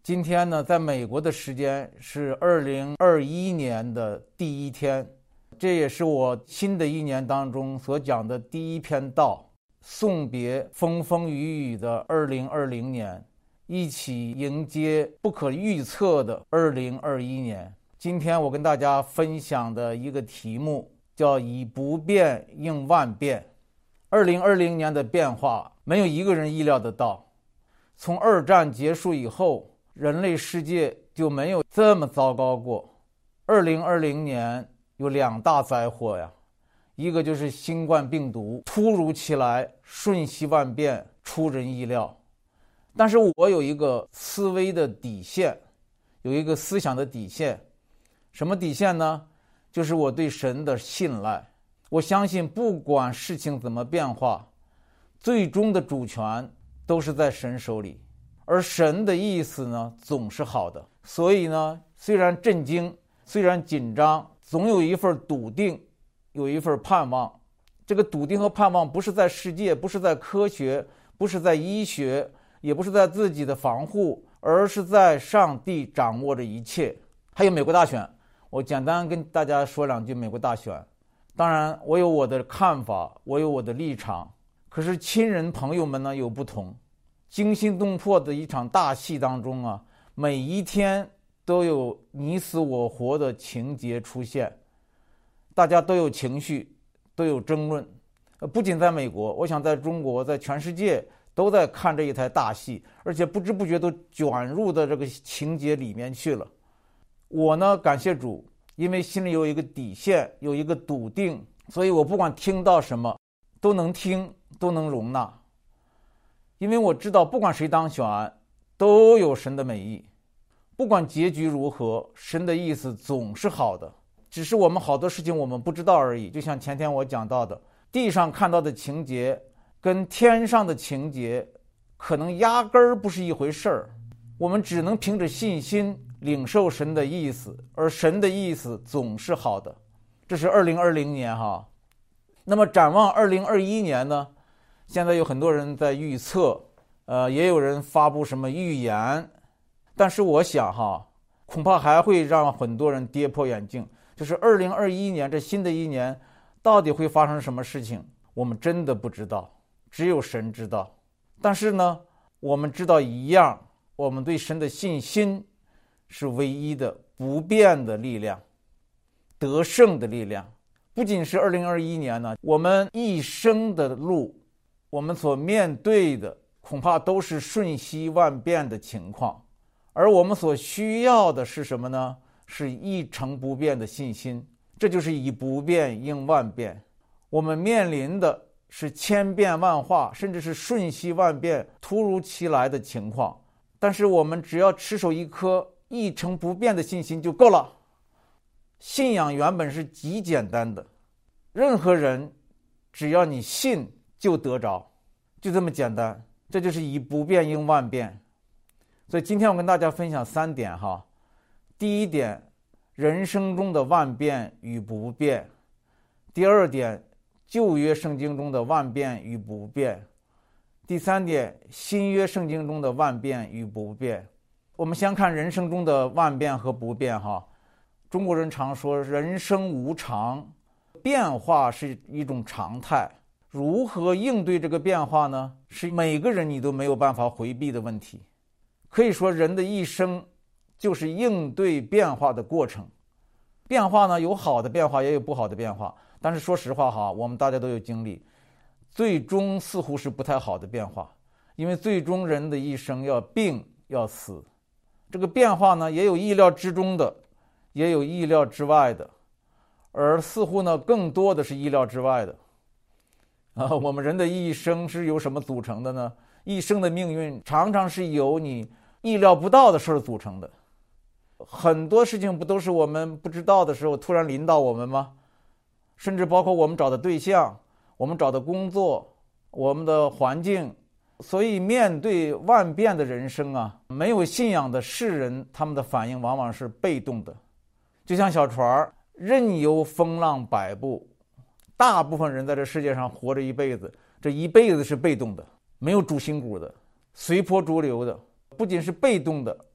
今天呢，在美国的时间是2021年的第一天，这也是我新的一年当中所讲的第一篇道，送别风风雨雨的2020年，一起迎接不可预测的2021年。今天我跟大家分享的一个题目叫以不变应万变。2020年的变化没有一个人意料得到，从二战结束以后，人类世界就没有这么糟糕过。2020年有2大灾祸呀，一个就是新冠病毒突如其来，瞬息万变，出人意料。但是我有一个思维的底线，有一个思想的底线。什么底线呢？就是我对神的信赖。我相信不管事情怎么变化，最终的主权都是在神手里，而神的意思呢，总是好的。所以呢，虽然震惊，虽然紧张，总有一份笃定，有一份盼望。这个笃定和盼望不是在世界，不是在科学，不是在医学，也不是在自己的防护，而是在上帝掌握着一切。还有美国大选，我简单跟大家说2句美国大选。当然我有我的看法，我有我的立场，可是亲人朋友们呢有不同。惊心动魄的一场大戏当中啊，每一天都有你死我活的情节出现，大家都有情绪，都有争论。不仅在美国，我想在中国，在全世界都在看这一台大戏，而且不知不觉都卷入的这个情节里面去了。我呢，感谢主，因为心里有一个底线，有一个笃定，所以我不管听到什么都能听，都能容纳。因为我知道不管谁当选都有神的美意，不管结局如何，神的意思总是好的，只是我们好多事情我们不知道而已。就像前天我讲到的，地上看到的情节跟天上的情节可能压根儿不是一回事儿，我们只能凭着信心领受神的意思，而神的意思总是好的。这是2020年哈。那么展望2021年呢，现在有很多人在预测，也有人发布什么预言，但是我想哈，恐怕还会让很多人跌破眼镜。就是2021年这新的一年，到底会发生什么事情，我们真的不知道，只有神知道。但是呢，我们知道一样，我们对神的信心是唯一的不变的力量，得胜的力量。不仅是2021年呢，我们一生的路，我们所面对的恐怕都是瞬息万变的情况，而我们所需要的是什么呢？是一成不变的信心。这就是以不变应万变。我们面临的是千变万化，甚至是瞬息万变、突如其来的情况，但是我们只要持守一颗一成不变的信心就够了。信仰原本是极简单的，任何人只要你信就得着，就这么简单。这就是以不变应万变。所以今天我跟大家分享3点哈。第一点，人生中的万变与不变。第2点，旧约圣经中的万变与不变。第3点，新约圣经中的万变与不变。我们先看人生中的万变和不变哈。中国人常说人生无常，变化是一种常态。如何应对这个变化呢？是每个人你都没有办法回避的问题。可以说人的一生就是应对变化的过程。变化呢，有好的变化，也有不好的变化。但是说实话哈，我们大家都有经历，最终似乎是不太好的变化。因为最终人的一生要病要死。这个变化呢，也有意料之中的，也有意料之外的，而似乎呢，更多的是意料之外的。我们人的一生是由什么组成的呢？一生的命运常常是由你意料不到的事组成的。很多事情不都是我们不知道的时候突然临到我们吗？甚至包括我们找的对象，我们找的工作，我们的环境。所以面对万变的人生啊，没有信仰的世人，他们的反应往往是被动的。就像小船任由风浪摆布，大部分人在这世界上活着一辈子，这一辈子是被动的，没有主心骨的，随波逐流的。不仅是被动的，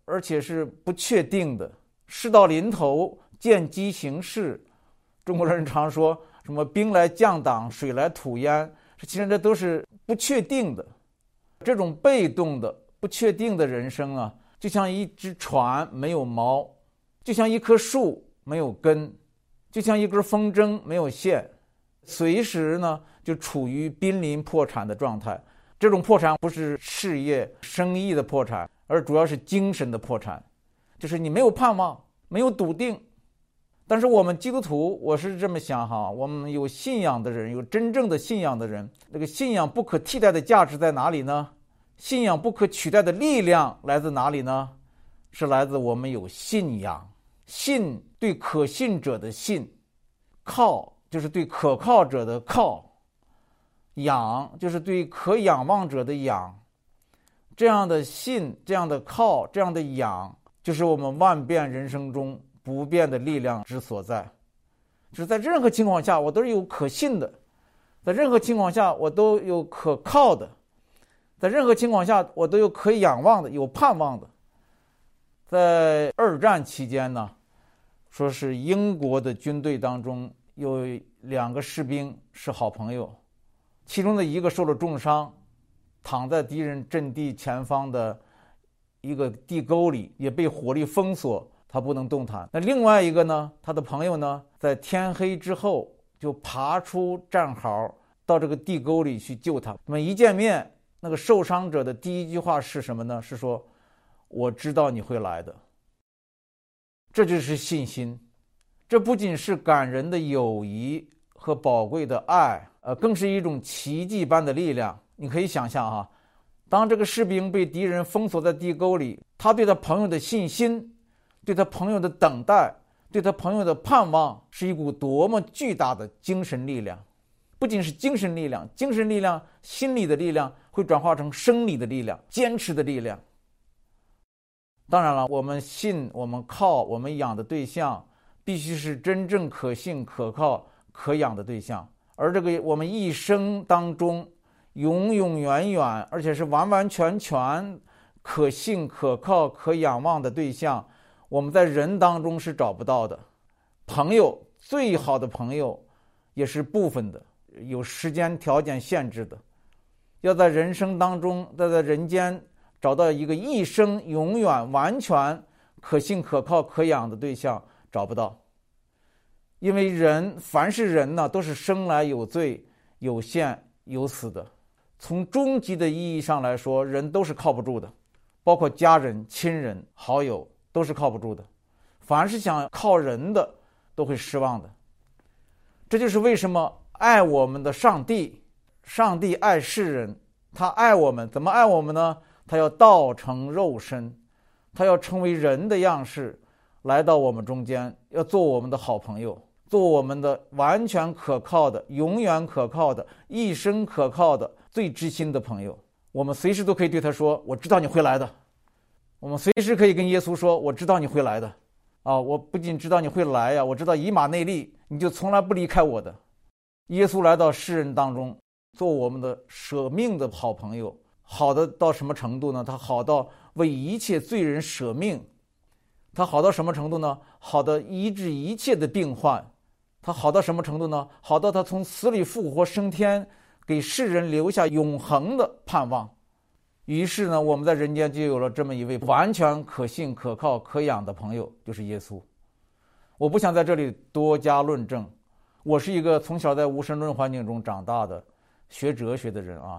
而且是不确定的。事到临头见机行事，中国人常说什么兵来将挡，水来土掩，其实这都是不确定的。这种被动的不确定的人生啊，就像一只船没有锚，就像一棵树没有根，就像一根风筝没有线，随时呢就处于濒临破产的状态。这种破产不是事业生意的破产，而主要是精神的破产，就是你没有盼望，没有笃定。但是我们基督徒，我是这么想哈，我们有信仰的人，有真正的信仰的人，这个信仰不可替代的价值在哪里呢？信仰不可取代的力量来自哪里呢？是来自我们有信仰。信对可信者的信，靠就是对可靠者的靠，仰就是对可仰望者的仰。这样的信，这样的靠，这样的仰，就是我们万变人生中不变的力量之所在。就是在任何情况下我都是有可信的，在任何情况下我都有可靠的，在任何情况下我都有可以仰望的，有盼望的。在二战期间呢，说是英国的军队当中有2个士兵是好朋友，其中的一个受了重伤，躺在敌人阵地前方的一个地沟里，也被火力封锁，他不能动弹。那另外一个呢，他的朋友呢，在天黑之后就爬出战壕，到这个地沟里去救他。那么一见面，那个受伤者的第一句话是什么呢？是说我知道你会来的。这就是信心，这不仅是感人的友谊和宝贵的爱，更是一种奇迹般的力量。你可以想象哈，当这个士兵被敌人封锁在地沟里，他对他朋友的信心，对他朋友的等待，对他朋友的盼望，是一股多么巨大的精神力量。不仅是精神力量，精神力量、心理的力量会转化成生理的力量，坚持的力量。当然了，我们信、我们靠、我们养的对象必须是真正可信、可靠、可养的对象。而这个我们一生当中永永远远，而且是完完全全可信、可靠、可仰望的对象，我们在人当中是找不到的。朋友，最好的朋友也是部分的，有时间条件限制的。要在人生当中，在人间找到一个一生永远完全可信可靠可养的对象，找不到。因为人，凡是人呢，都是生来有罪、有限、有死的。从终极的意义上来说，人都是靠不住的，包括家人、亲人、好友都是靠不住的。凡是想靠人的，都会失望的。这就是为什么爱我们的上帝，上帝爱世人，他爱我们，怎么爱我们呢？他要道成肉身，他要成为人的样式，来到我们中间，要做我们的好朋友，做我们的完全可靠的、永远可靠的、一生可靠的、最知心的朋友。我们随时都可以对他说，我知道你会来的。我们随时可以跟耶稣说，我知道你会来的。我不仅知道你会来呀，我知道以马内利，你就从来不离开我的。耶稣来到世人当中，做我们的舍命的好朋友。好的到什么程度呢？他好到为一切罪人舍命。他好到什么程度呢？好到医治一切的病患。他好到什么程度呢？好到他从死里复活升天，给世人留下永恒的盼望。于是呢，我们在人间就有了这么一位完全可信、可靠、可养的朋友，就是耶稣。我不想在这里多加论证，我是一个从小在无神论环境中长大的学哲学的人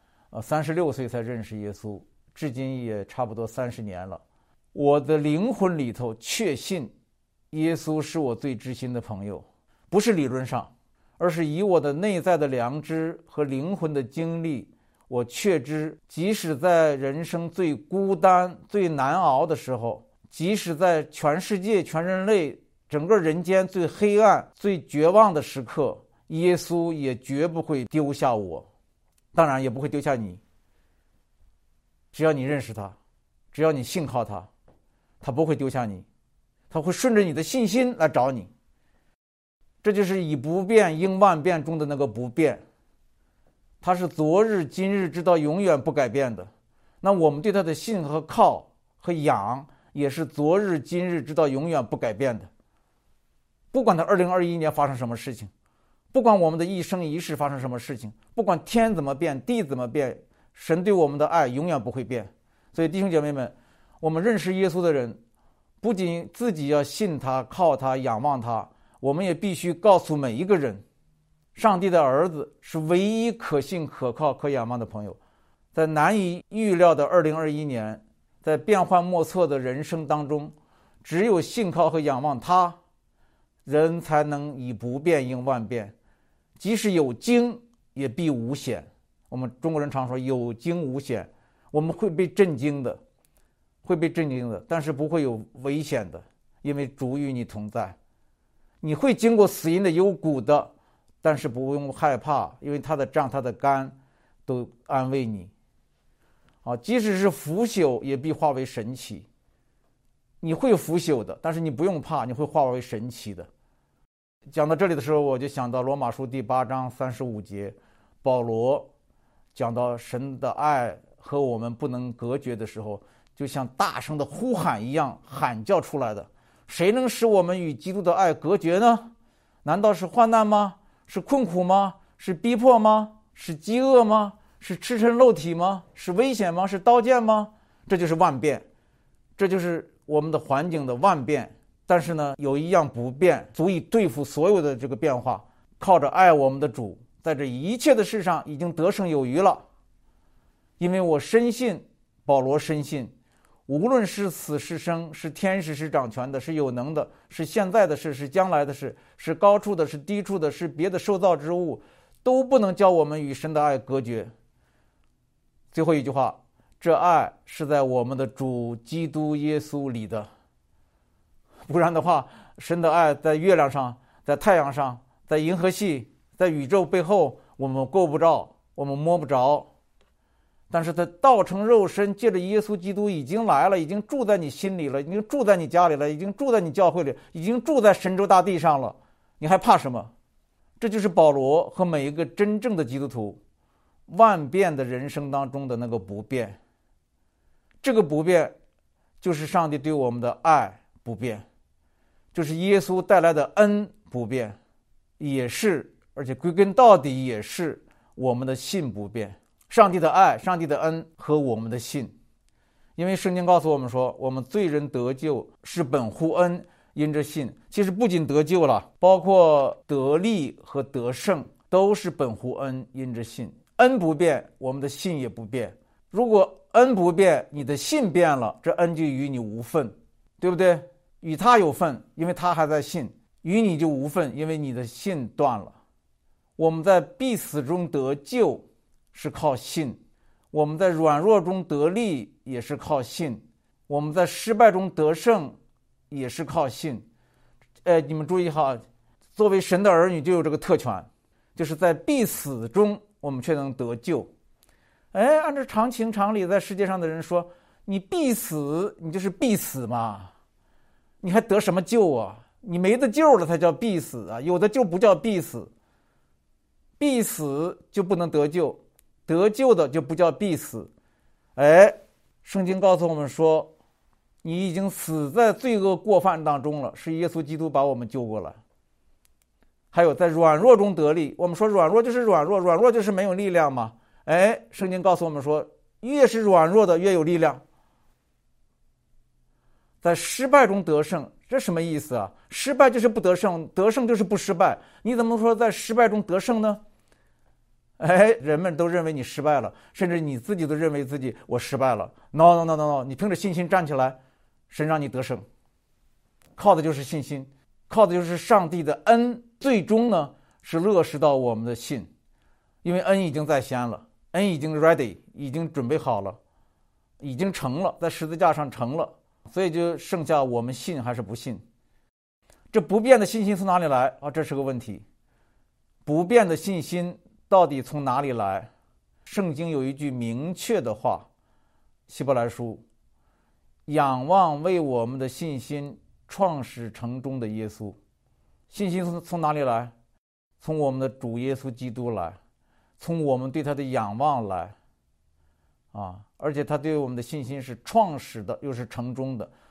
36岁才认识耶稣，至今也差不多30年了。我的灵魂里头确信耶稣是我最知心的朋友，不是理论上，而是以我的内在的良知和灵魂的经历，我确知即使在人生最孤单、最难熬的时候，即使在全世界、全人类、整个人间最黑暗、最绝望的时刻，耶稣也绝不会丢下我，当然也不会丢下你。只要你认识他，只要你信靠他，他不会丢下你，他会顺着你的信心来找你。这就是以不变应万变中的那个不变，他是昨日今日直到永远不改变的。那我们对他的信和靠和仰也是昨日今日直到永远不改变的。不管他2021年发生什么事情，不管我们的一生一世发生什么事情，不管天怎么变，地怎么变，神对我们的爱永远不会变。所以弟兄姐妹们，我们认识耶稣的人，不仅自己要信他、靠他、仰望他，我们也必须告诉每一个人，上帝的儿子是唯一可信、可靠、可仰望的朋友。在难以预料的2021年，在变幻莫测的人生当中，只有信靠和仰望他，人才能以不变应万变。即使有惊，也必无险。我们中国人常说有惊无险，我们会被震惊的，但是不会有危险的，因为主与你同在。你会经过死荫的幽谷的，但是不用害怕，因为他的杖他的竿都安慰你。即使是腐朽，也必化为神奇。你会腐朽的，但是你不用怕，你会化为神奇的。讲到这里的时候，我就想到罗马书第8章35节，保罗讲到神的爱和我们不能隔绝的时候，就像大声的呼喊一样喊叫出来的。谁能使我们与基督的爱隔绝呢？难道是患难吗？是困苦吗？是逼迫吗？是饥饿吗？是赤身露体吗？是危险吗？是刀剑吗？这就是万变，这就是我们的环境的万变。但是呢，有一样不变，足以对付所有的这个变化，靠着爱我们的主，在这一切的事上已经得胜有余了。因为我深信，保罗深信，无论是死是生，是天使是掌权的，是有能的，是现在的事，是将来的事，是高处的，是低处的，是别的受造之物，都不能叫我们与神的爱隔绝。最后一句话，这爱是在我们的主基督耶稣里的。不然的话，神的爱在月亮上，在太阳上，在银河系，在宇宙背后，我们够不着，我们摸不着。但是他道成肉身，借着耶稣基督已经来了，已经住在你心里了，已经住在你家里了，已经住在你教会里，已经住在神州大地上了，你还怕什么？这就是保罗和每一个真正的基督徒万变的人生当中的那个不变。这个不变就是上帝对我们的爱不变，就是耶稣带来的恩不变，也是，而且归根到底也是我们的信不变。上帝的爱、上帝的恩和我们的信。因为圣经告诉我们说，我们罪人得救是本乎恩，因着信。其实不仅得救了，包括得力和得胜都是本乎恩，因着信。恩不变，我们的信也不变。如果恩不变，你的信变了，这恩就与你无份，对不对？与他有份，因为他还在信；与你就无份，因为你的信断了。我们在必死中得救是靠信，我们在软弱中得力也是靠信，我们在失败中得胜也是靠信。你们注意哈，作为神的儿女就有这个特权，就是在必死中我们却能得救。按照常情常理，在世界上的人说，你必死，你就是必死嘛，你还得什么救啊？你没得救了才叫必死啊，有的救不叫必死。必死就不能得救，得救的就不叫必死。圣经告诉我们说，你已经死在罪恶过犯当中了，是耶稣基督把我们救过来。还有在软弱中得力，我们说软弱就是软弱，软弱就是没有力量嘛。圣经告诉我们说，越是软弱的越有力量。在失败中得胜，这什么意思啊？失败就是不得胜，得胜就是不失败。你怎么说在失败中得胜呢？人们都认为你失败了，甚至你自己都认为自己我失败了。No， 你凭着信心站起来，神让你得胜，靠的就是信心，靠的就是上帝的恩。最终呢，是落实到我们的信，因为恩已经在先了，恩已经 ready， 已经准备好了，已经成了，在十字架上成了，所以就剩下我们信还是不信。这不变的信心从哪里来啊？这是个问题。不变的信心到底从哪里来？圣经有一句明确的话，希伯来书，仰望为我们的信心创始成终的耶稣。信心从哪里来？从我们的主耶稣基督来，从我们对他的仰望来而且他对我们的信心是创始的，又是成终的。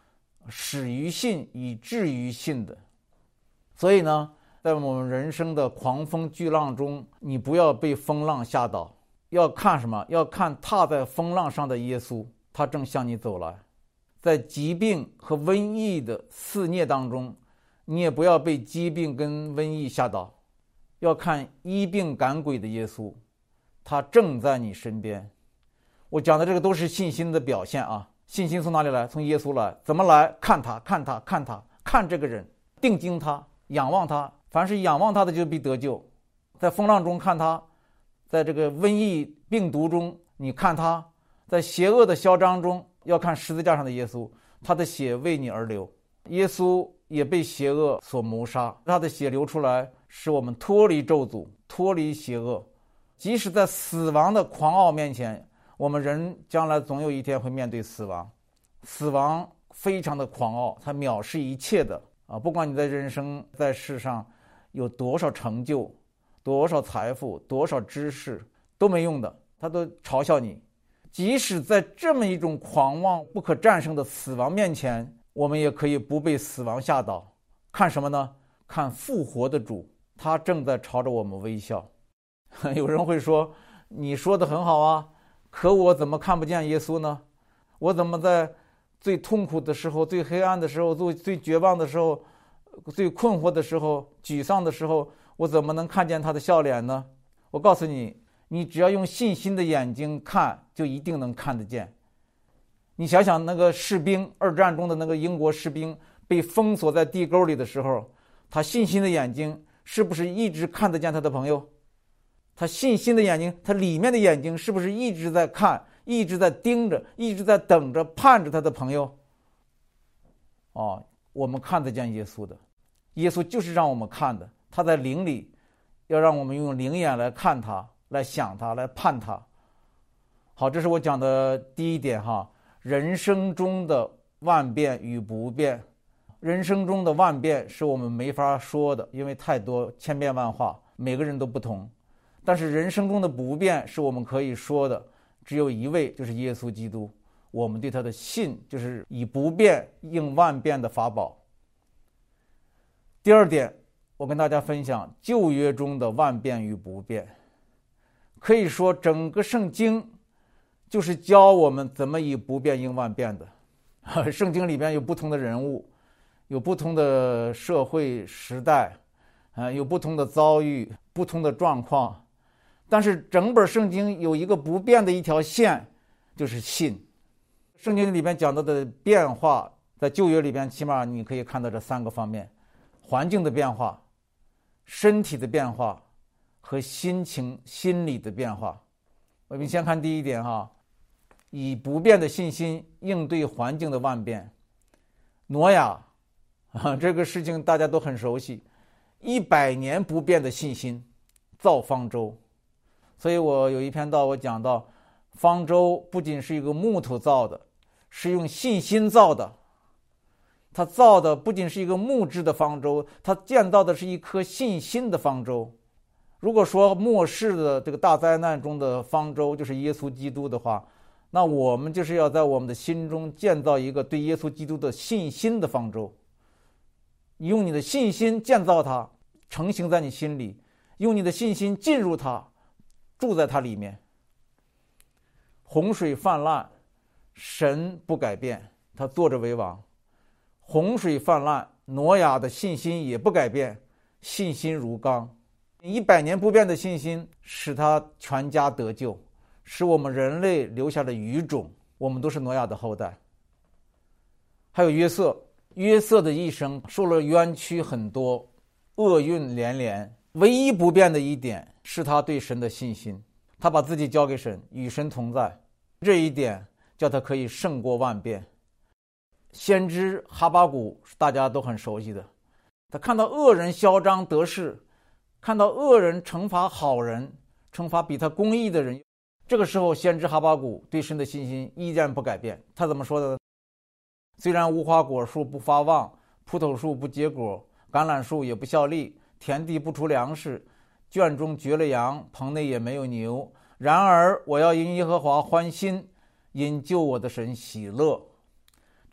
始于信，以至于信的。所以呢，在我们人生的狂风巨浪中，你不要被风浪吓倒，要看什么？要看踏在风浪上的耶稣，他正向你走来。在疾病和瘟疫的肆虐当中，你也不要被疾病跟瘟疫吓倒，要看医病赶鬼的耶稣，他正在你身边。我讲的这个都是信心的表现啊！信心从哪里来？从耶稣来。怎么来？看他，看他，看他，看这个人，定睛他，仰望他。凡是仰望他的就必得救。在风浪中看他，在这个瘟疫病毒中你看他，在邪恶的嚣张中要看十字架上的耶稣，他的血为你而流。耶稣也被邪恶所谋杀，他的血流出来，使我们脱离咒诅，脱离邪恶。即使在死亡的狂傲面前，我们人将来总有一天会面对死亡。死亡非常的狂傲，它藐视一切的啊！不管你在人生在世上有多少成就、多少财富、多少知识，都没用的，他都嘲笑你。即使在这么一种狂妄不可战胜的死亡面前，我们也可以不被死亡吓倒。看什么呢？看复活的主，他正在朝着我们微笑。有人会说，你说的很好啊，可我怎么看不见耶稣呢？我怎么在最痛苦的时候、最黑暗的时候、最绝望的时候、最困惑的时候、沮丧的时候，我怎么能看见他的笑脸呢？我告诉你，你只要用信心的眼睛看，就一定能看得见。你想想那个士兵，二战中的那个英国士兵被封锁在地沟里的时候，他信心的眼睛是不是一直看得见他的朋友？他信心的眼睛，他里面的眼睛是不是一直在看，一直在盯着，一直在等着，盼着他的朋友？我们看得见耶稣的，耶稣就是让我们看的，他在灵里，要让我们用灵眼来看他，来想他，来盼他。好，这是我讲的第一点哈，人生中的万变与不变。人生中的万变是我们没法说的，因为太多千变万化，每个人都不同。但是人生中的不变是我们可以说的，只有一位，就是耶稣基督。我们对他的信，就是以不变应万变的法宝。第二点，我跟大家分享旧约中的万变与不变。可以说整个圣经就是教我们怎么以不变应万变的。圣经里边有不同的人物，有不同的社会时代，有不同的遭遇，不同的状况，但是整本圣经有一个不变的一条线，就是信。圣经里边讲到的变化，在旧约里边起码你可以看到这三个方面：环境的变化、身体的变化和心情、心理的变化。我们先看第一点哈，以不变的信心应对环境的万变。挪亚这个事情大家都很熟悉，100年不变的信心造方舟。所以我有一篇道我讲到，方舟不仅是一个木头造的，是用信心造的。他造的不仅是一个木质的方舟，他建造的是一颗信心的方舟。如果说末世的这个大灾难中的方舟就是耶稣基督的话，那我们就是要在我们的心中建造一个对耶稣基督的信心的方舟。用你的信心建造它，成型在你心里，用你的信心进入它，住在它里面。洪水泛滥，神不改变，他坐着为王。洪水泛滥，挪亚的信心也不改变，信心如钢。100年不变的信心使他全家得救，使我们人类留下了余种，我们都是挪亚的后代。还有约瑟，约瑟的一生受了冤屈很多，厄运连连，唯一不变的一点是他对神的信心，他把自己交给神，与神同在，这一点叫他可以胜过万变。先知哈巴谷是大家都很熟悉的，他看到恶人嚣张得势，看到恶人惩罚好人，惩罚比他公义的人，这个时候先知哈巴谷对神的信心依然不改变。他怎么说的呢？虽然无花果树不发旺，葡萄树不结果，橄榄树也不效力，田地不出粮食，圈中绝了羊，棚内也没有牛，然而我要因耶和华欢心，因救我的神喜乐。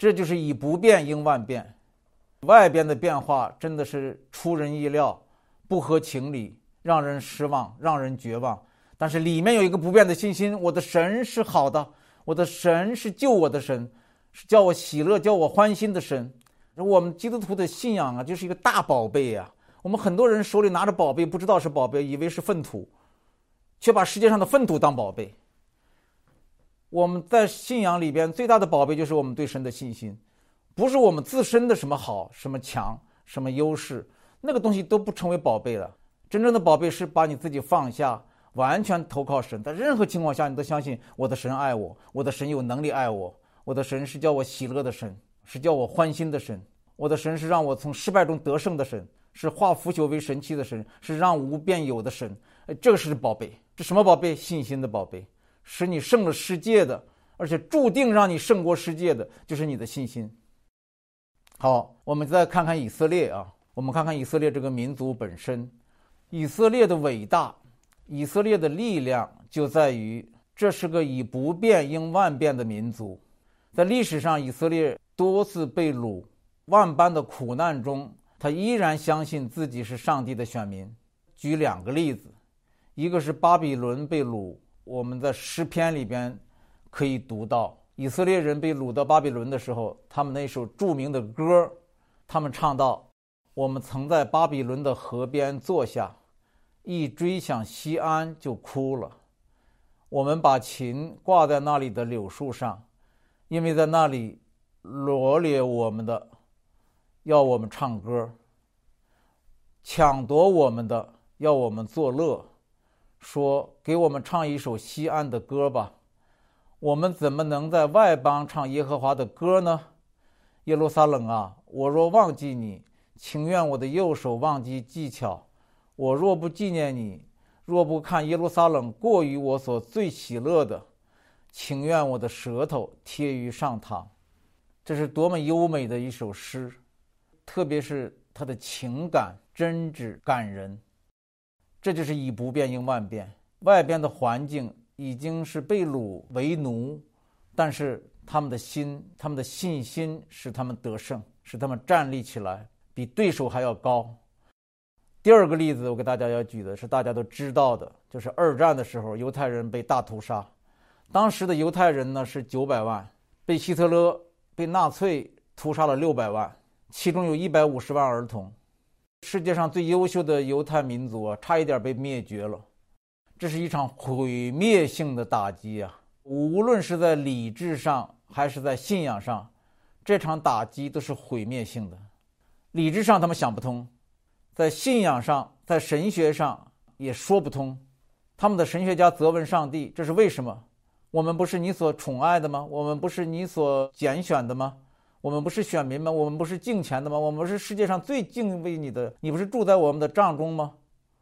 这就是以不变应万变。外边的变化真的是出人意料，不合情理，让人失望，让人绝望。但是里面有一个不变的信心，我的神是好的，我的神是救我的神，是叫我喜乐、叫我欢心的神。我们基督徒的信仰啊，就是一个大宝贝啊。我们很多人手里拿着宝贝，不知道是宝贝，以为是粪土，却把世界上的粪土当宝贝。我们在信仰里边最大的宝贝就是我们对神的信心，不是我们自身的什么好、什么强、什么优势，那个东西都不成为宝贝了。真正的宝贝是把你自己放下，完全投靠神，在任何情况下你都相信我的神爱我，我的神有能力爱我，我的神是叫我喜乐的神，是叫我欢心的神，我的神是让我从失败中得胜的神，是化腐朽为神奇的神，是让无变有的神。这个是宝贝。这什么宝贝？信心的宝贝，使你胜了世界的，而且注定让你胜过世界的就是你的信心。好，我们再看看以色列啊，我们看看以色列这个民族本身。以色列的伟大，以色列的力量就在于这是个以不变应万变的民族。在历史上，以色列多次被掳，万般的苦难中，他依然相信自己是上帝的选民。举两个例子，一个是巴比伦被掳，我们在诗篇里边可以读到，以色列人被掳到巴比伦的时候，他们那首著名的歌，他们唱到：我们曾在巴比伦的河边坐下，一追想西安就哭了。我们把琴挂在那里的柳树上，因为在那里罗列我们的，要我们唱歌；抢夺我们的，要我们作乐，说给我们唱一首西安的歌吧。我们怎么能在外邦唱耶和华的歌呢？耶路撒冷啊，我若忘记你，情愿我的右手忘记技巧。我若不纪念你，若不看耶路撒冷过于我所最喜乐的，情愿我的舌头贴于上膛。这是多么优美的一首诗，特别是它的情感真挚感人。这就是以不变应万变。外边的环境已经是被掳为奴，但是他们的心，他们的信心使他们得胜，使他们站立起来，比对手还要高。第二个例子我给大家要举的是大家都知道的，就是二战的时候犹太人被大屠杀。当时的犹太人呢是900万，被希特勒被纳粹屠杀了600万，其中有150万儿童。世界上最优秀的犹太民族啊，差一点被灭绝了。这是一场毁灭性的打击啊！无论是在理智上还是在信仰上，这场打击都是毁灭性的。理智上他们想不通，在信仰上，在神学上也说不通。他们的神学家责问上帝，这是为什么？我们不是你所宠爱的吗？我们不是你所拣选的吗？我们不是选民吗？我们不是敬虔的吗？我们不是世界上最敬畏你的？你不是住在我们的帐中吗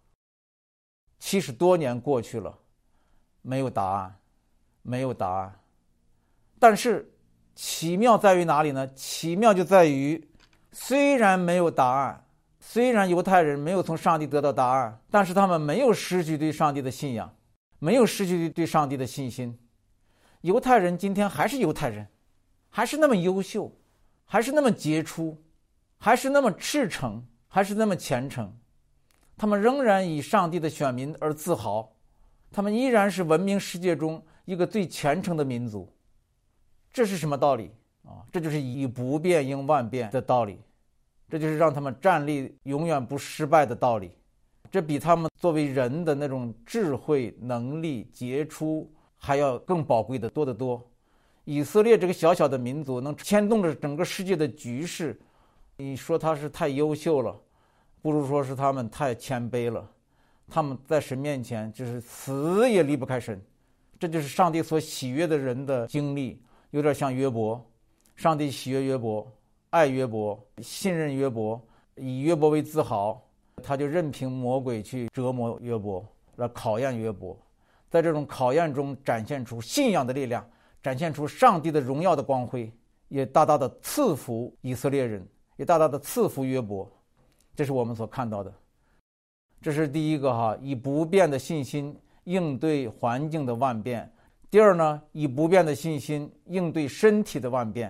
？70多年过去了，没有答案，没有答案。但是奇妙在于哪里呢？奇妙就在于，虽然没有答案，虽然犹太人没有从上帝得到答案，但是他们没有失去对上帝的信仰，没有失去对上帝的信心。犹太人今天还是犹太人，还是那么优秀，还是那么杰出，还是那么赤诚，还是那么虔诚。他们仍然以上帝的选民而自豪，他们依然是文明世界中一个最虔诚的民族。这是什么道理啊？这就是以不变应万变的道理，这就是让他们站立永远不失败的道理。这比他们作为人的那种智慧、能力、杰出还要更宝贵的多得多。以色列这个小小的民族能牵动着整个世界的局势，你说他是太优秀了，不如说是他们太谦卑了。他们在神面前就是死也离不开神，这就是上帝所喜悦的人的经历。有点像约伯，上帝喜悦约伯，爱约伯，信任约伯，以约伯为自豪，他就任凭魔鬼去折磨约伯，来考验约伯。在这种考验中展现出信仰的力量，展现出上帝的荣耀的光辉，也大大的赐福以色列人，也大大的赐福约伯。这是我们所看到的。这是第一个以不变的信心应对环境的万变。第二呢，以不变的信心应对身体的万变。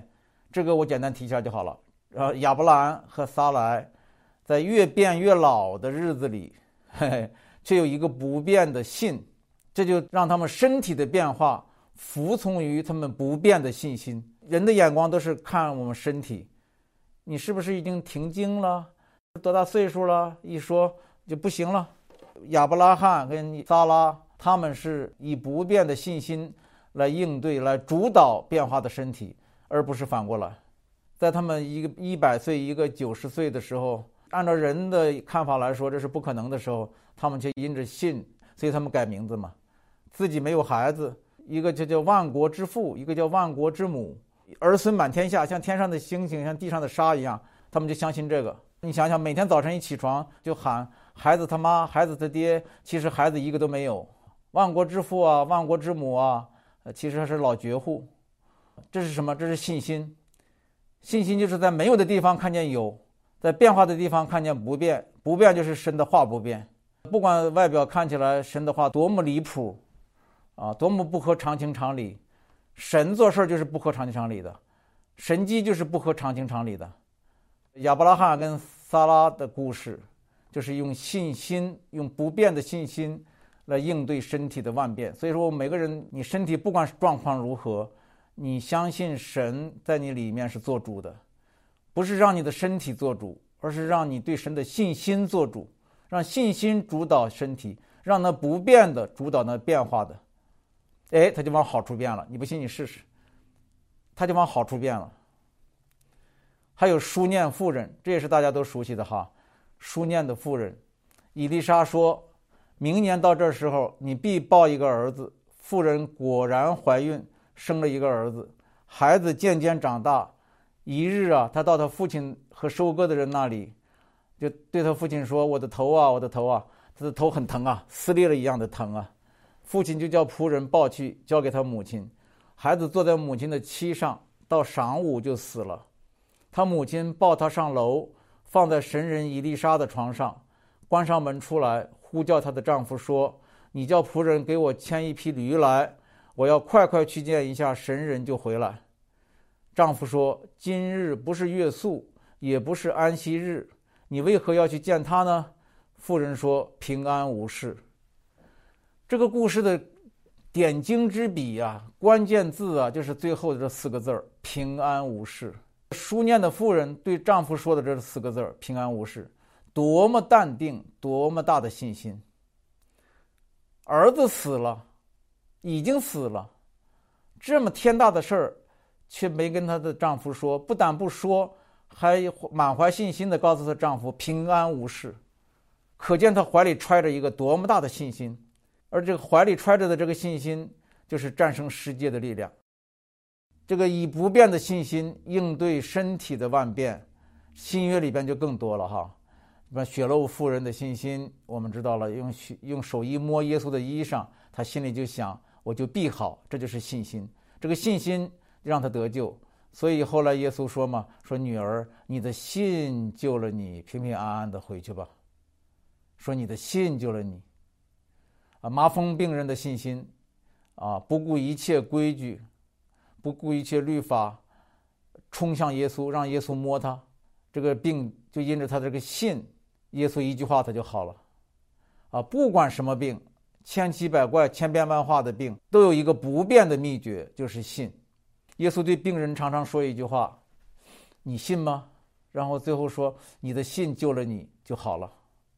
这个我简单提一下就好了。亚伯拉罕和撒来在越变越老的日子里，却有一个不变的信，这就让他们身体的变化服从于他们不变的信心。人的眼光都是看我们身体，你是不是已经停经了，多大岁数了，一说就不行了。亚伯拉罕跟撒拉他们是以不变的信心来应对，来主导变化的身体，而不是反过来。在他们一个100岁一个90岁的时候，按照人的看法来说这是不可能的时候，他们却因着信，所以他们改名字嘛，自己没有孩子，一个就叫万国之父，一个叫万国之母，儿孙满天下，像天上的星星，像地上的沙一样，他们就相信这个。你想想，每天早晨一起床就喊孩子他妈，孩子他爹，其实孩子一个都没有。万国之父啊，万国之母啊，其实还是老绝户。这是什么？这是信心。信心就是在没有的地方看见有，在变化的地方看见不变。不变就是神的话不变。不管外表看起来神的话多么离谱啊，多么不合常情常理，神做事就是不合常情常理的，神迹就是不合常情常理的。亚伯拉罕跟撒拉的故事，就是用信心，用不变的信心来应对身体的万变。所以说每个人，你身体不管状况如何，你相信神在你里面是做主的，不是让你的身体做主，而是让你对神的信心做主，让信心主导身体，让那不变的主导那变化的。他就往好处变了。你不信你试试，他就往好处变了。还有书念妇人，这也是大家都熟悉的哈。书念的妇人，以利沙说，明年到这时候你必抱一个儿子。妇人果然怀孕，生了一个儿子。孩子渐渐长大，一日啊，他到他父亲和收割的人那里，就对他父亲说，我的头啊，我的头啊。他的头很疼啊，撕裂了一样的疼啊。父亲就叫仆人抱去，交给他母亲。孩子坐在母亲的膝上，到晌午就死了。他母亲抱他上楼，放在神人以利沙的床上，关上门出来，呼叫她的丈夫说，你叫仆人给我牵一匹驴来，我要快快去见一下神人就回来。丈夫说，今日不是月宿，也不是安息日，你为何要去见他呢？妇人说，平安无事。这个故事的点睛之笔啊，关键字啊，就是最后的这4个字，平安无事。书念的妇人对丈夫说的这4个字，平安无事，多么淡定，多么大的信心。儿子死了，已经死了，这么天大的事儿，却没跟她的丈夫说，不但不说，还满怀信心地告诉她丈夫平安无事。可见她怀里揣着一个多么大的信心，而这个怀里揣着的这个信心，就是战胜世界的力量。这个以不变的信心应对身体的万变，新约里边就更多了哈。血漏妇人的信心，我们知道了，用手一摸耶稣的衣裳，他心里就想，我就必好，这就是信心。这个信心让他得救，所以后来耶稣说嘛，说女儿，你的信救了你，平平安安的回去吧。说你的信救了你。麻风病人的信心不顾一切规矩，不顾一切律法，冲向耶稣，让耶稣摸他，这个病就因着他这个信，耶稣一句话他就好了。不管什么病，千奇百怪、千变万化的病，都有一个不变的秘诀，就是信。耶稣对病人常常说一句话，你信吗？然后最后说，你的信救了你，就好了。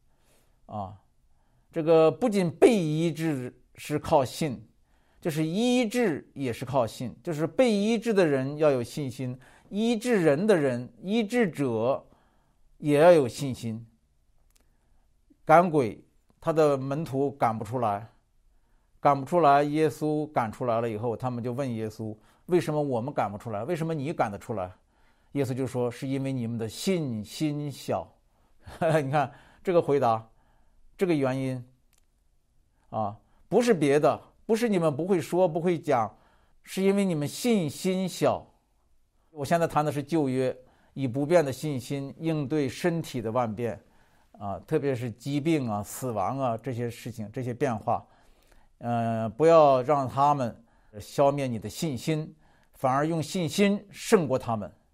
这个不仅被医治是靠信，就是医治也是靠信，就是被医治的人要有信心，医治人的人，医治者也要有信心。赶鬼，他的门徒赶不出来，耶稣赶出来了以后，他们就问耶稣，为什么我们赶不出来，为什么你赶得出来？耶稣就说，是因为你们的信心小。你看这个回答，这个原因不是别的，不是你们不会说不会讲，是因为你们信心小。我现在谈的是旧约，以不变的信心应对身体的万变特别是疾病死亡这些事情，这些变化不要让他们消灭你的信心，反而用信心胜过他们。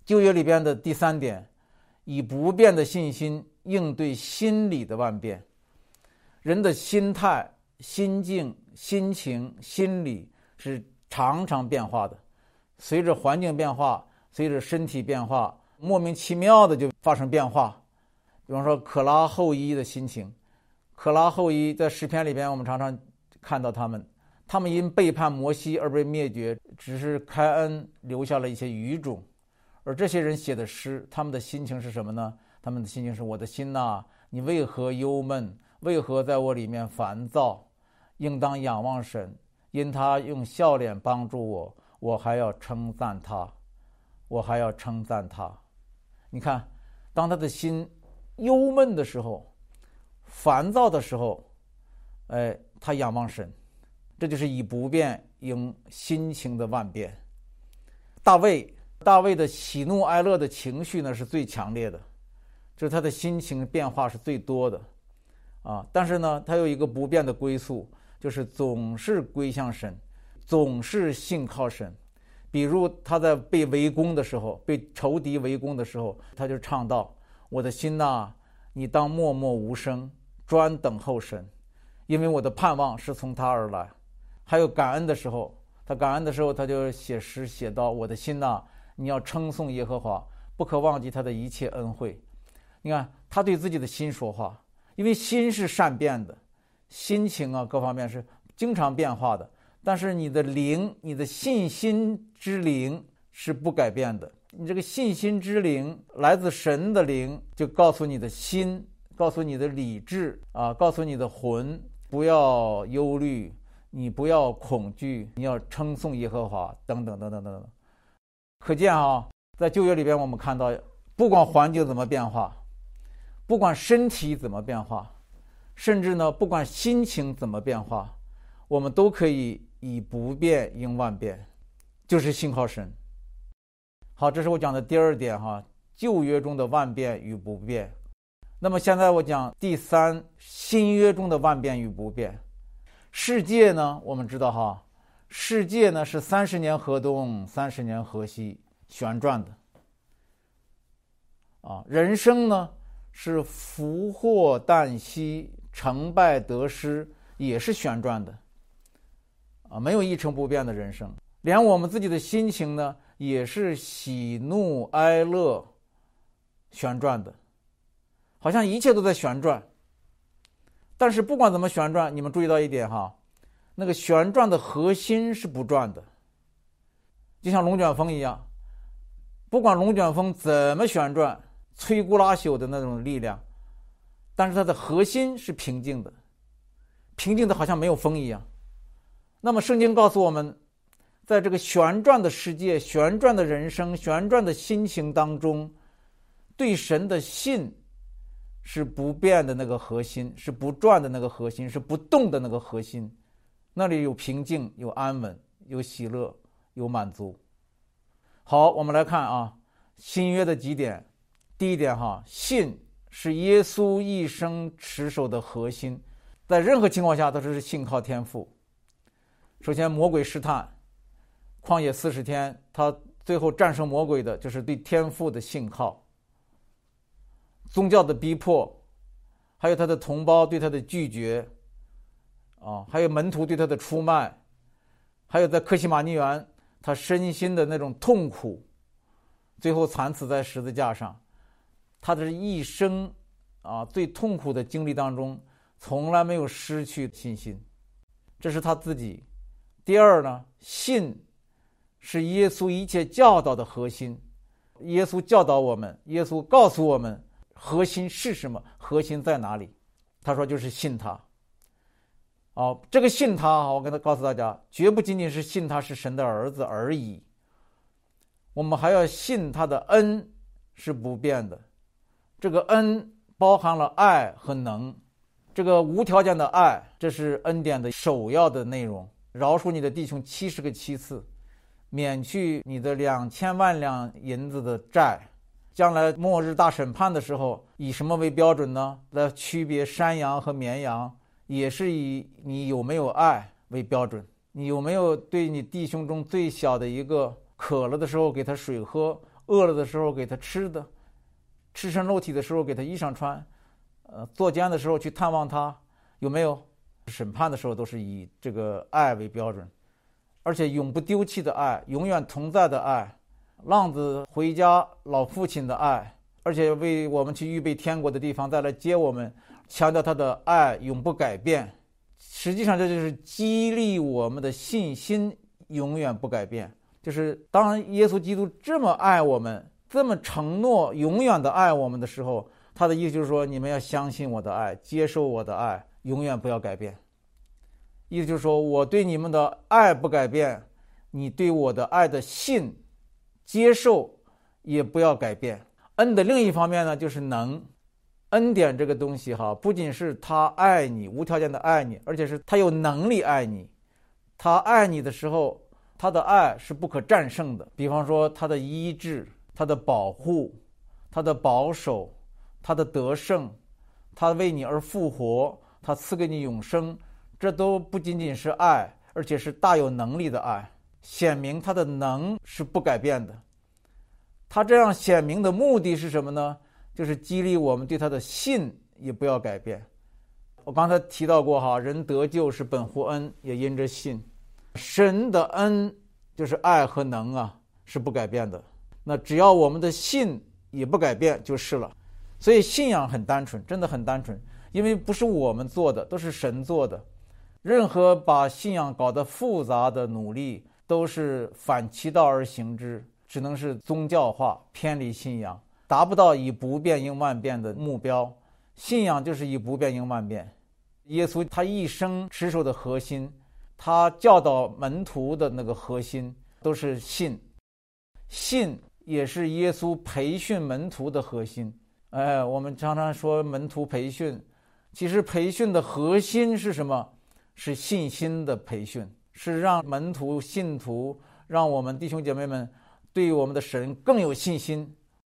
旧约里边的第3点，以不变的信心应对心理的万变。人的心态、心境、心情、心理是常常变化的，随着环境变化，随着身体变化，莫名其妙的就发生变化。比方说可拉后裔的心情，可拉后裔在诗篇里边我们常常看到他们因背叛摩西而被灭绝，只是开恩留下了一些余种。而这些人写的诗，他们的心情是什么呢？他们的心情是：我的心哪，你为何忧闷？为何在我里面烦躁？应当仰望神，因他用笑脸帮助我，我还要称赞他，我还要称赞他。你看，当他的心忧闷的时候，烦躁的时候，他仰望神，这就是以不变应心情的万变。大卫的喜怒哀乐的情绪呢是最强烈的，就是他的心情变化是最多的但是呢，他有一个不变的归宿，就是总是归向神，总是信靠神。比如他在被围攻的时候，被仇敌围攻的时候，他就唱道：我的心哪，你当默默无声，专等候神，因为我的盼望是从他而来。还有感恩的时候，他就写诗写道：我的心哪，你要称颂耶和华，不可忘记他的一切恩惠。你看，他对自己的心说话，因为心是善变的，心情各方面是经常变化的，但是你的灵，你的信心之灵是不改变的。你这个信心之灵来自神的灵，就告诉你的心，告诉你的理智告诉你的魂，不要忧虑，你不要恐惧，你要称颂耶和华，等等等等等等。可见在旧约里边我们看到，不管环境怎么变化，不管身体怎么变化，甚至呢不管心情怎么变化，我们都可以以不变应万变，就是信靠神。好，这是我讲的第2点旧约中的万变与不变。那么现在我讲第3，新约中的万变与不变。世界呢，我们知道世界呢是30年河东，30年河西旋转的人生呢是福祸旦夕，成败得失也是旋转的没有一成不变的人生。连我们自己的心情呢也是喜怒哀乐旋转的，好像一切都在旋转。但是不管怎么旋转，你们注意到一点那个旋转的核心是不转的，就像龙卷风一样，不管龙卷风怎么旋转，摧枯拉朽的那种力量，但是它的核心是平静的，平静的好像没有风一样。那么圣经告诉我们，在这个旋转的世界、旋转的人生、旋转的心情当中，对神的信是不变的那个核心，是不转的那个核心，是不动的那个核心，那里有平静，有安稳，有喜乐，有满足。好，我们来看新约的几点。第一点信是耶稣一生持守的核心，在任何情况下都是信靠天父。首先魔鬼试探，旷野40天，他最后战胜魔鬼的就是对天父的信靠。宗教的逼迫，还有他的同胞对他的拒绝还有门徒对他的出卖，还有在客西马尼园他身心的那种痛苦，最后惨死在十字架上。他的一生最痛苦的经历当中，从来没有失去信心，这是他自己。第二呢，信是耶稣一切教导的核心。耶稣教导我们，耶稣告诉我们核心是什么，核心在哪里。他说就是信他。这个信他我跟他告诉大家，绝不仅仅是信他是神的儿子而已，我们还要信他的恩是不变的。这个恩包含了爱和能，这个无条件的爱，这是恩典的首要的内容。饶恕你的弟兄70个7次，免去你的2000万两银子的债。将来末日大审判的时候，以什么为标准呢？来区别山羊和绵羊，也是以你有没有爱为标准。你有没有对你弟兄中最小的一个渴了的时候给他水喝， 饿了的时候给他吃的，赤身露体的时候给他衣裳穿，坐监的时候去探望他，有没有？审判的时候都是以这个爱为标准，而且永不丢弃的爱，永远同在的爱，浪子回家老父亲的爱，而且为我们去预备天国的地方再来接我们，强调他的爱永不改变。实际上这就是激励我们的信心永远不改变。就是当耶稣基督这么爱我们，这么承诺永远的爱我们的时候，他的意思就是说，你们要相信我的爱，接受我的爱，永远不要改变。意思就是说，我对你们的爱不改变，你对我的爱的信接受也不要改变。恩的另一方面呢，就是能。恩典这个东西不仅是他爱你，无条件的爱你，而且是他有能力爱你。他爱你的时候，他的爱是不可战胜的。比方说他的医治，他的保护，他的保守，他的得胜，他为你而复活，他赐给你永生，这都不仅仅是爱，而且是大有能力的爱，显明他的能是不改变的。他这样显明的目的是什么呢？就是激励我们对他的信也不要改变。我刚才提到过人得救是本乎恩，也因着信。神的恩就是爱和能是不改变的。那只要我们的信也不改变就是了。所以信仰很单纯，真的很单纯，因为不是我们做的，都是神做的。任何把信仰搞得复杂的努力，都是反其道而行之，只能是宗教化，偏离信仰，达不到以不变应万变的目标。信仰就是以不变应万变。耶稣他一生持守的核心，他教导门徒的那个核心都是信。信也是耶稣培训门徒的核心。我们常常说门徒培训，其实培训的核心是什么？是信心的培训，是让门徒信徒，让我们弟兄姐妹们对我们的神更有信心。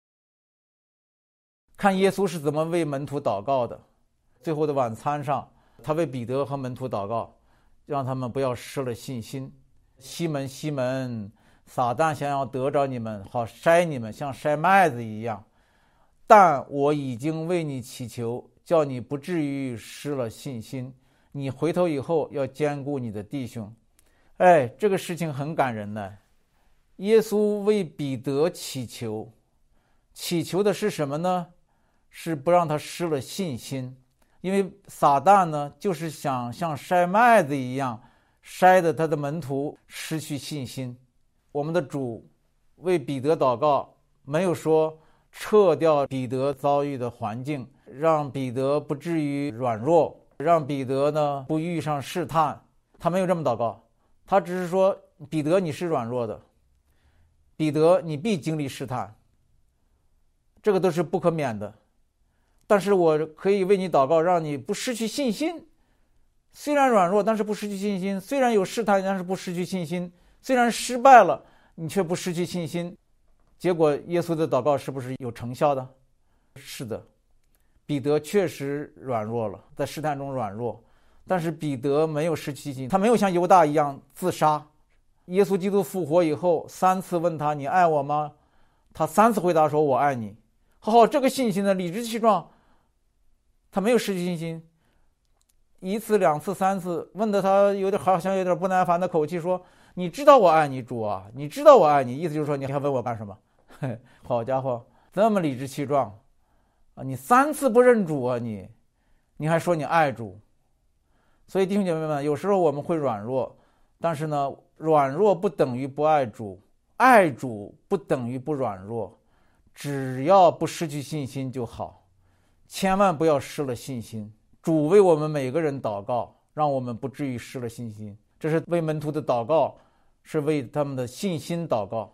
看耶稣是怎么为门徒祷告的。最后的晚餐上，他为彼得和门徒祷告，让他们不要失了信心。西门，西门，撒旦想要得着你们，好筛你们，像筛麦子一样，但我已经为你祈求，叫你不至于失了信心。你回头以后要兼顾你的弟兄。这个事情很感人呢。耶稣为彼得祈求，祈求的是什么呢？是不让他失了信心。因为撒旦呢，就是想像筛麦子一样，筛得他的门徒失去信心。我们的主为彼得祷告，没有说撤掉彼得遭遇的环境，让彼得不至于软弱，让彼得呢不遇上试探。他没有这么祷告，他只是说，彼得你是软弱的，彼得你必经历试探，这个都是不可免的。但是我可以为你祷告，让你不失去信心。虽然软弱，但是不失去信心；虽然有试探，但是不失去信心；虽然失败了，你却不失去信心。结果耶稣的祷告是不是有成效的？是的，彼得确实软弱了，在试探中软弱，但是彼得没有失去信心，他没有像犹大一样自杀。耶稣基督复活以后3次问他，你爱我吗？他3次回答说，我爱你。这个信心呢，理直气壮，他没有失去信心。1次、2次、3次，问的他好像有点不耐烦的口气说，你知道我爱你，主啊，你知道我爱你。意思就是说，你还问我干什么？好家伙，这么理直气壮你3次不认主啊，你还说你爱主。所以弟兄姐妹们，有时候我们会软弱，但是呢，软弱不等于不爱主，爱主不等于不软弱。只要不失去信心就好，千万不要失了信心。主为我们每个人祷告，让我们不至于失了信心。这是为门徒的祷告，是为他们的信心祷告。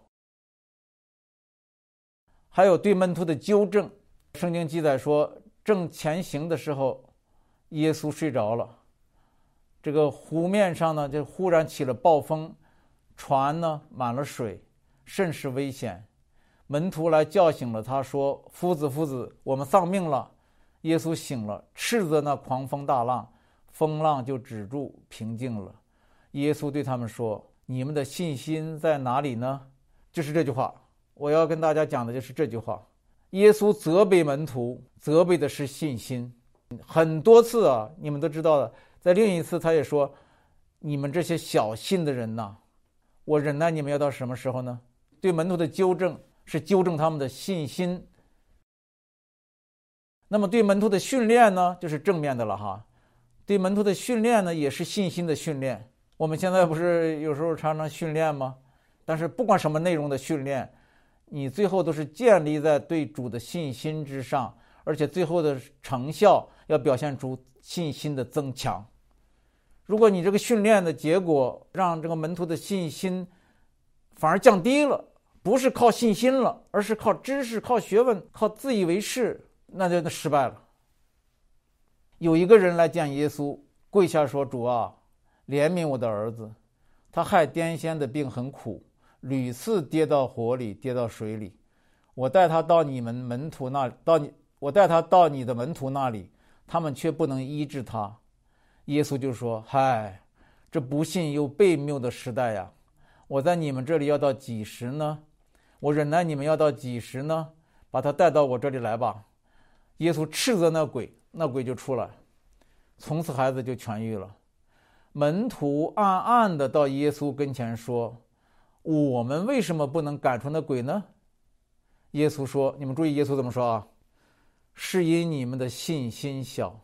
还有对门徒的纠正。圣经记载说，正前行的时候，耶稣睡着了。这个湖面上呢，就忽然起了暴风，船呢满了水，甚是危险。门徒来叫醒了他，说，夫子，夫子，我们丧命了。耶稣醒了，斥责那狂风大浪，风浪就止住，平静了。耶稣对他们说，你们的信心在哪里呢？就是这句话， 我要跟大家讲的就是这句话。耶稣责备门徒，责备的是信心。很多次啊，你们都知道的，在另一次他也说，你们这些小信的人呐，我忍耐你们要到什么时候呢？对门徒的纠正是纠正他们的信心。那么对门徒的训练呢，就是正面的了哈。对门徒的训练呢，也是信心的训练。我们现在不是有时候常常训练吗？但是不管什么内容的训练，你最后都是建立在对主的信心之上，而且最后的成效要表现出信心的增强。如果你这个训练的结果让这个门徒的信心反而降低了，不是靠信心了，而是靠知识、靠学问、靠自以为是，那就失败了。有一个人来见耶稣，跪下说：“主啊，怜悯我的儿子，他害癫痫的病很苦，屡次跌到火里，跌到水里。我带他到你的门徒那里，他们却不能医治他。”耶稣就说：“嗨，这不信又悖谬的时代呀！我在你们这里要到几时呢？我忍耐你们要到几时呢？把他带到我这里来吧。”耶稣斥责那鬼，那鬼就出来，从此孩子就痊愈了。门徒暗暗的到耶稣跟前说：“我们为什么不能赶出那鬼呢？”耶稣说，你们注意耶稣怎么说啊？是因你们的信心小。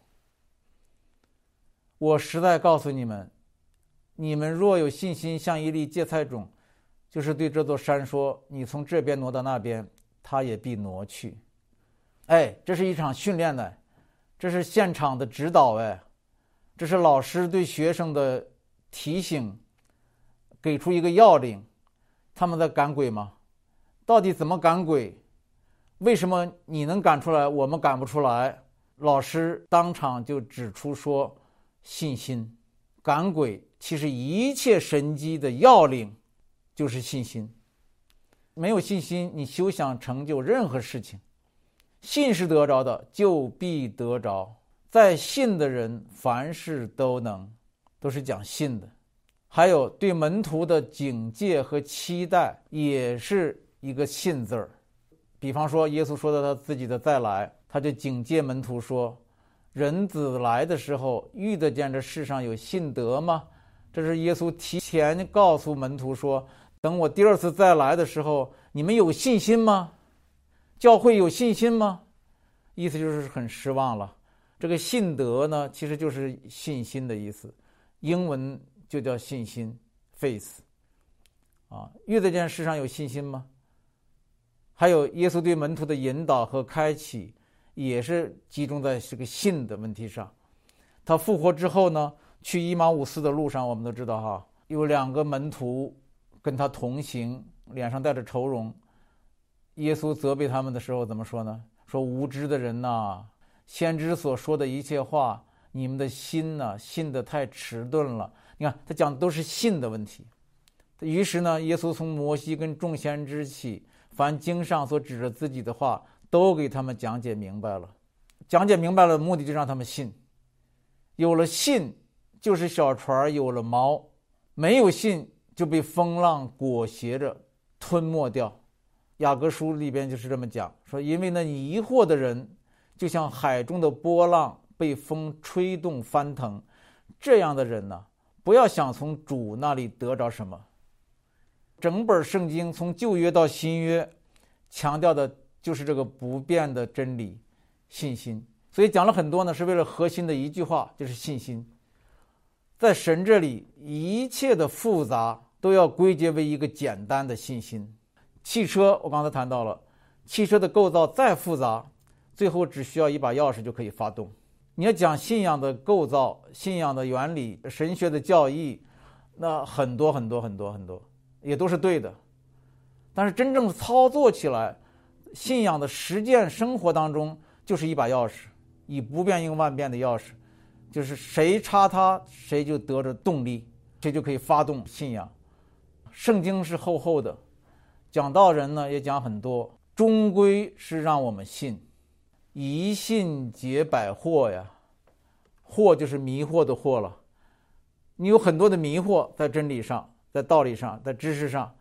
我实在告诉你们，你们若有信心像一粒芥菜种，就是对这座山说，你从这边挪到那边，它也必挪去。这是一场训练的，这是现场的指导，这是老师对学生的提醒，给出一个要领。他们在赶鬼吗？到底怎么赶鬼？为什么你能赶出来，我们赶不出来？老师当场就指出说，信心。赶鬼其实一切神迹的要领就是信心。没有信心，你休想成就任何事情。信是得着的，就必得着。在信的人，凡事都能，都是讲信的。还有对门徒的警戒和期待，也是一个信字儿。比方说，耶稣说到他自己的再来，他就警戒门徒说：“人子来的时候，遇得见这世上有信德吗？”这是耶稣提前告诉门徒说，等我第二次再来的时候，你们有信心吗？教会有信心吗？意思就是很失望了。这个信德呢，其实就是信心的意思，英文就叫信心 faith 遇得见世上有信心吗？还有耶稣对门徒的引导和开启，也是集中在这个信的问题上。他复活之后呢，去以马忤斯的路上，我们都知道有两个门徒跟他同行，脸上带着愁容。耶稣责备他们的时候怎么说呢？说无知的人呐，先知所说的一切话，你们的心呢，信得太迟钝了。你看他讲的都是信的问题。于是呢，耶稣从摩西跟众先知起，凡经上所指着自己的话，都给他们讲解明白了。讲解明白了，目的就让他们信。有了信，就是小船有了锚；没有信，就被风浪裹挟着吞没掉。雅各书里边就是这么讲，说因为那疑惑的人，就像海中的波浪被风吹动翻腾，这样的人呢，不要想从主那里得着什么。整本圣经从旧约到新约，强调的就是这个不变的真理，信心。所以讲了很多呢，是为了核心的一句话，就是信心。在神这里，一切的复杂都要归结为一个简单的信心。汽车我刚才谈到了，汽车的构造再复杂，最后只需要一把钥匙就可以发动。你要讲信仰的构造、信仰的原理、神学的教义，那很多很多很多很多也都是对的。但是真正操作起来，信仰的实践生活当中，就是一把钥匙，以不变应万变的钥匙，就是谁插它，谁就得着动力，谁就可以发动信仰。圣经是厚厚的，讲道人呢也讲很多，终归是让我们信。一信解百惑呀，惑就是迷惑的惑了。你有很多的迷惑在真理上，在道理上，在知识上，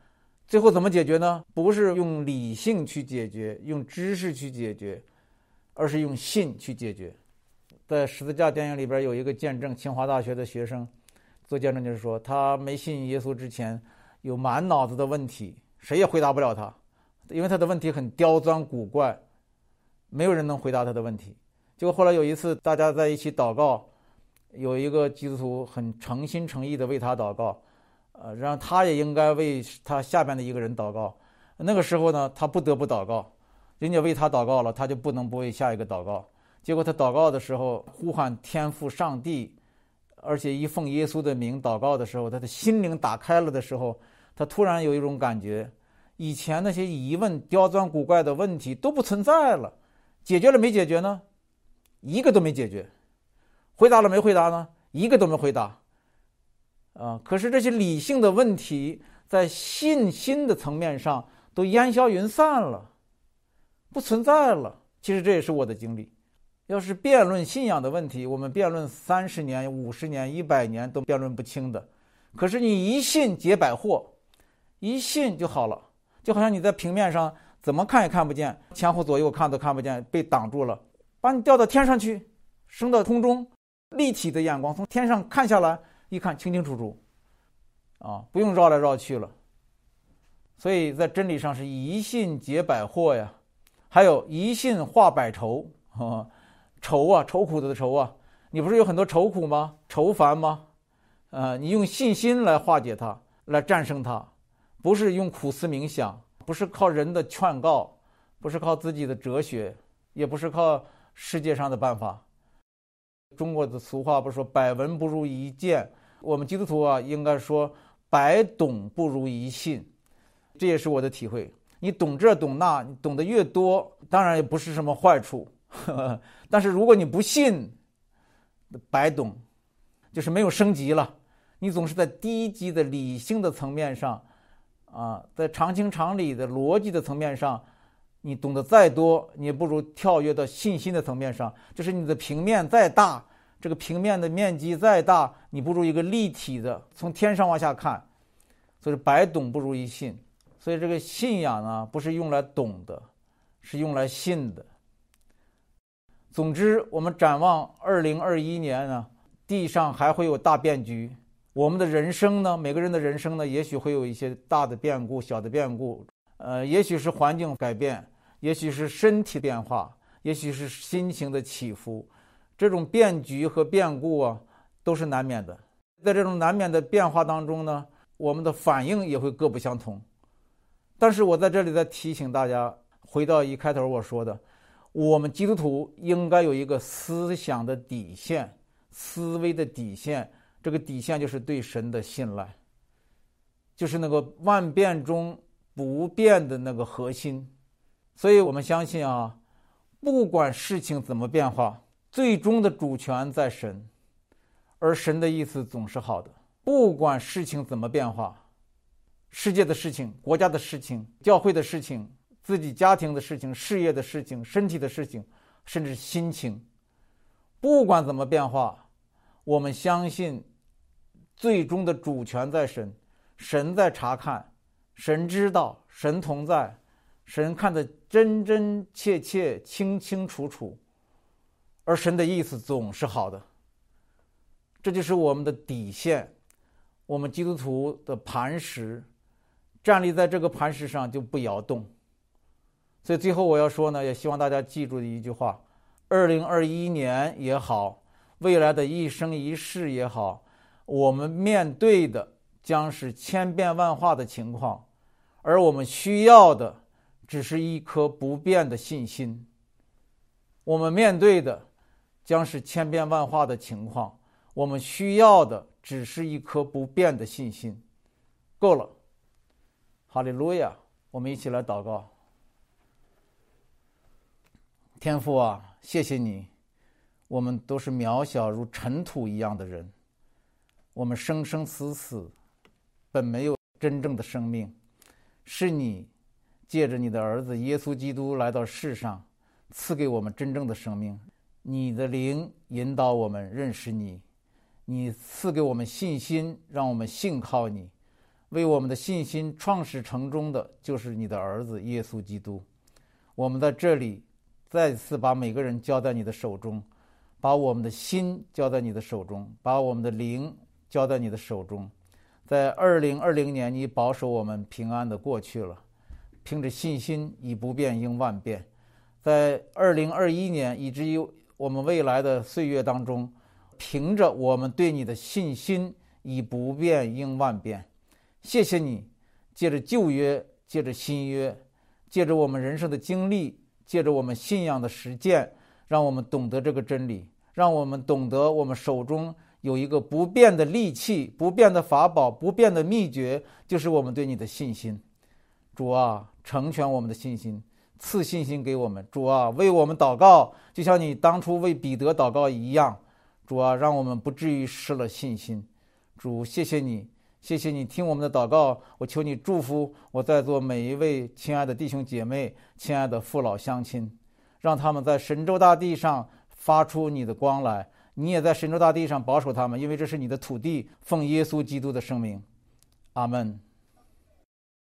最后怎么解决呢？不是用理性去解决，用知识去解决，而是用信去解决。在十字架电影里边有一个见证，清华大学的学生做见证，就是说他没信耶稣之前有满脑子的问题，谁也回答不了他，因为他的问题很刁钻古怪，没有人能回答他的问题。结果后来有一次大家在一起祷告，有一个基督徒很诚心诚意的为他祷告，让他也应该为他下边的一个人祷告。那个时候呢，他不得不祷告，人家为他祷告了，他就不能不为下一个祷告。结果他祷告的时候呼喊天父上帝，而且以奉耶稣的名祷告的时候，他的心灵打开了的时候，他突然有一种感觉，以前那些疑问刁钻古怪的问题都不存在了。解决了没解决呢？一个都没解决。回答了没回答呢？一个都没回答。可是这些理性的问题在信心的层面上都烟消云散了，不存在了。其实这也是我的经历。要是辩论信仰的问题，我们辩论30年、50年、100年都辩论不清的。可是你一信解百惑，一信就好了。就好像你在平面上怎么看也看不见，前后左右看都看不见，被挡住了，把你吊到天上去，升到空中，立体的眼光从天上看下来，一看清清楚楚，不用绕来绕去了。所以在真理上是一信解百惑呀，还有一信化百愁。愁啊，愁苦的愁啊，你不是有很多愁苦吗？愁烦吗？你用信心来化解它，来战胜它，不是用苦思冥想，不是靠人的劝告，不是靠自己的哲学，也不是靠世界上的办法。中国的俗话不是说百闻不如一见，我们基督徒应该说百懂不如一信，这也是我的体会。你懂这懂那，你懂得越多，当然也不是什么坏处。但是如果你不信，白懂，就是没有升级了。你总是在低级的理性的层面上，在常情常理的逻辑的层面上，你懂得再多，你也不如跳跃到信心的层面上。就是你的平面再大，这个平面的面积再大，你不如一个立体的从天上往下看。所以白懂不如一信。所以这个信仰呢，不是用来懂的，是用来信的。总之，我们展望2021年呢，地上还会有大变局。我们的人生呢，每个人的人生呢，也许会有一些大的变故、小的变故，也许是环境改变，也许是身体变化，也许是心情的起伏。这种变局和变故都是难免的。在这种难免的变化当中呢，我们的反应也会各不相同。但是我在这里再提醒大家，回到一开头我说的，我们基督徒应该有一个思想的底线，思维的底线。这个底线就是对神的信赖，就是那个万变中不变的那个核心。所以我们相信不管事情怎么变化，最终的主权在神，而神的意思总是好的。不管事情怎么变化，世界的事情、国家的事情、教会的事情、自己家庭的事情、事业的事情、身体的事情，甚至心情，不管怎么变化，我们相信最终的主权在神，神在查看，神知道，神同在，神看得真真切切、清清楚楚，而神的意思总是好的。这就是我们的底线，我们基督徒的磐石，站立在这个磐石上就不摇动。所以最后我要说呢，也希望大家记住的一句话：2021年也好，未来的一生一世也好，我们面对的将是千变万化的情况，而我们需要的只是一颗不变的信心。我们面对的将是千变万化的情况，我们需要的只是一颗不变的信心。够了，哈利路亚！我们一起来祷告。天父谢谢你，我们都是渺小如尘土一样的人，我们生生死死本没有真正的生命，是你借着你的儿子耶稣基督来到世上，赐给我们真正的生命。你的灵引导我们认识你，你赐给我们信心，让我们信靠你。 为我们的信心创始成终的就是你的儿子耶稣基督。我们在这里再次把每个人交在你的手中，把我们的心交在你的手中，把我们的灵交在你的手中。在2020年，你保守我们平安的过去了，凭着信心以不变应万变。在2021年以至于我们未来的岁月当中，凭着我们对你的信心以不变应万变。谢谢你，借着旧约，借着新约，借着我们人生的经历，借着我们信仰的实践，让我们懂得这个真理，让我们懂得我们手中有一个不变的利器，不变的法宝，不变的秘诀，就是我们对你的信心。主啊，成全我们的信心，赐信心给我们。主啊，为我们祷告，就像你当初为彼得祷告一样。主啊，让我们不至于失了信心。主，谢谢你，谢谢你听我们的祷告。我求你祝福我在座每一位亲爱的弟兄姐妹，亲爱的父老乡亲，让他们在神州大地上发出你的光来。你也在神州大地上保守他们，因为这是你的土地。奉耶稣基督的圣名，阿们。